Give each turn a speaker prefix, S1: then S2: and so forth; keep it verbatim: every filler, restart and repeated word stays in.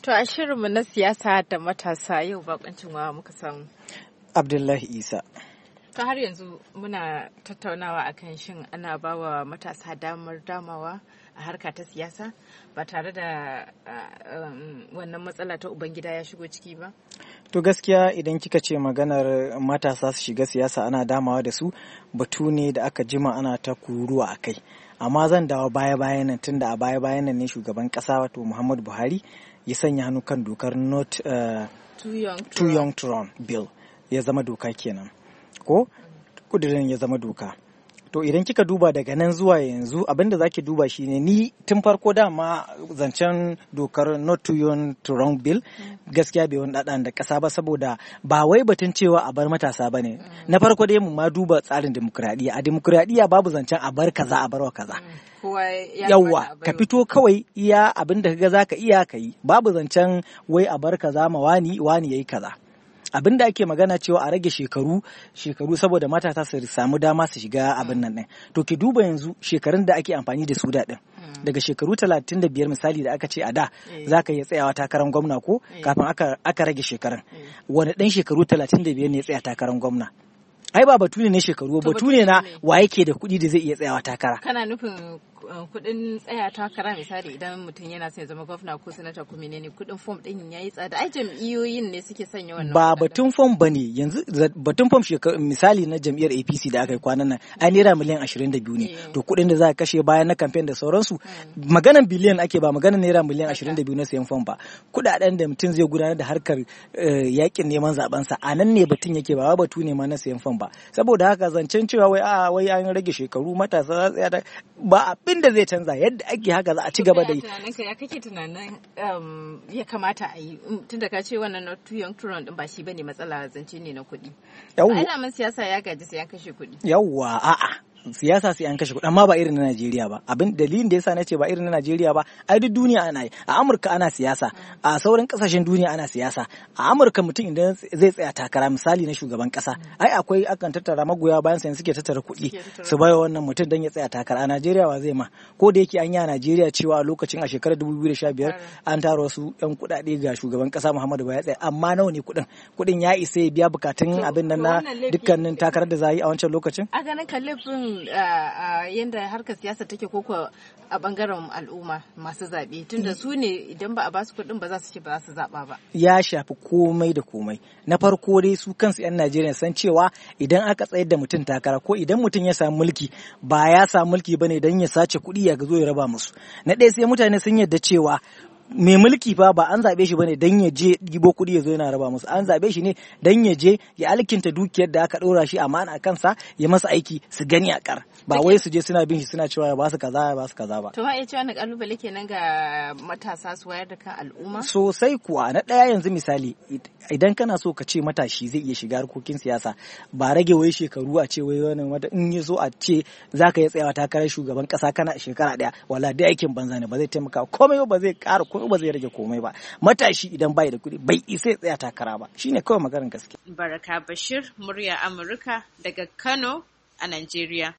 S1: To a shirinmu na siyasa da matasa yau bakoncin wa muka samu.
S2: Abdullahi Isa.
S1: Ta har yanzu muna tattaunawa akan shin ana bawa matasa damar damawa a harka ta siyasa ba tare da wannan matsala ta ubangida ya shigo ciki ba?
S2: To gaskiya idan kika ce maganar matasa su shiga siyasa ana damawa da su batu ne da aka jima ana ta kuruwa a kai. Amma zan dawo baya-bayan nan tunda a baya-bayan nan ne shugaban kasa wato Muhammadu Buhari ya sanya hannu kan dokar not uh,
S1: too young to,
S2: too young to run bill ya zama doka kenan ko kudirin ya zama doka. To idan kika duba daga nan zuwa yanzu abinda zaki duba shine ni tun farko dama zancen dokar not too young to run bill gaskiya bai wani dadan da kasa ba saboda ba wai batun cewa a bar matasa bane. Na farko dai mu ma duba tsarin demokradiyya. A demokradiyya babu zancen a bar kaza a barwa kaza. Yawwa ka fito kawai iya abinda kaga zaka iya kai, babu zancen wai a bar kaza ma wani wani yayi kaza. Abin da ake magana cewa a rage shekaru shekaru saboda matasa su samu dama su shiga abin nan ɗin. To ki duba yanzu shekarun da ake amfani da su da ɗin. Daga shekaru talatin da biyar misali da aka ce a da za ka iya tsayawa takarar gwamna ko kafin aka, aka rage shekarun. Wani ɗan shekaru talatin da biyar ne ya tsaya takarar gwamna? Ai ba batu ne na shekaru, batu ne na wa yake da kuɗi da zai iya tsayawa takara.
S1: Kana nufin kuɗin tsaya takara misali idan mutum yana son ya zama gwamna ko sanata ko menene kuɗin fom ɗin yayi tsada. Ai jam'iyyoyin ne suke sanya wannan.
S2: Ba batun fom bane yanzu batun fom shekaru misali na jam'iyyar A P C da aka yi kwanan nan ai naira miliyan ashirin da biyu ne. To kuɗin da za a kashe bayan na kamfen da sauransu maganan biliyan ake ba maganan naira miliyan ashirin da biyu na sayan fom ba. Kuɗaɗen da mutum zai gudanar da harkar yakin neman zabensa a nan ne batun yake ba batu ne ma na sayan fom ba. Saboda haka zancen cewa wai a wai an rage shekaru matasa ba abin da zai canza yadda ake haka za a ci gaba da yi.
S1: Ya kake tunanin ya kamata a yi tunda ka ce wannan not too young to run din ba shi bane matsala zance ne na kuɗi. Yawwa. Ai da siyasa ya gaji sai an kashe kuɗi.
S2: Yawwa a'a. Siyasa sai an kashe kuɗi amma ba irin na Najeriya ba. Abin dalilin da yasa nace ba irin na Najeriya ba ai duk duniya ana yi. A Amurka ana siyasa, a sauran kasashen duniya ana siyasa. A Amurka mutum idan zai tsaya takara misali na shugaban kasa, ai akwai akan tattara magoya bayan sa suke tattara kuɗi su bayar wannan mutum dan ya tsaya takara. A Najeriya wa zai ma? Ko da yake an yi a Najeriya cewa a lokacin a shekarar dubu biyu da sha biyar an tara wasu yan kuɗaɗe ga shugaban kasa Muhammadu Buhari tsaya amma nawa ne kuɗin? Kuɗin ya isa ya biya bukatun abin nan na dukkanin takarar da za a yi a wancan lokacin?
S1: A ganin kallafin yadda harkar siyasa take koko a bangaren al'umma masu zaɓe tunda su ne idan ba a basu kuɗin ba za su ce ba za su zaɓa ba.
S2: Ya shafi komai da komai. Na farko dai su kansu 'yan Najeriya san cewa idan aka tsayar da mutum takara ko idan mutum ya samu mulki ba ya samu mulki bane dan ya sace kuɗi ya zo ya raba musu. Na ɗaya sai mutane sun yarda cewa mai mulki fa ba an zabe shi bane dan ya je gibo kudi ya zo yana raba musu, an zabe shi ne dan ya je ya alkinta dukiyar da aka dora shi amana kansa ya masa aiki su gani a kar ba wai su je suna bin shi suna cewa ba su kaza ba su kaza ba.
S1: To ma iya cewa na kalubale kenan ga matasa su wayar da kan al'umma
S2: sosai kuwa. Na daya yanzu misali idan kana so ka ce matashi zai iya shiga harkokin siyasa ba rage wai shekaru a ce wai wannan wata in ya zo a ce zaka yi tsayawa takarar shugaban kasa kana shekara daya wala dai aikin banza ne ba zai taimaka komai ba zai ƙara komai ba zai rage komai ba. Matashi idan bai da kuɗi bai isa ya tsaya takara ba shine kawai maganar gaske.
S1: Baraka Bashir, murya Amurka daga Kano a Najeriya.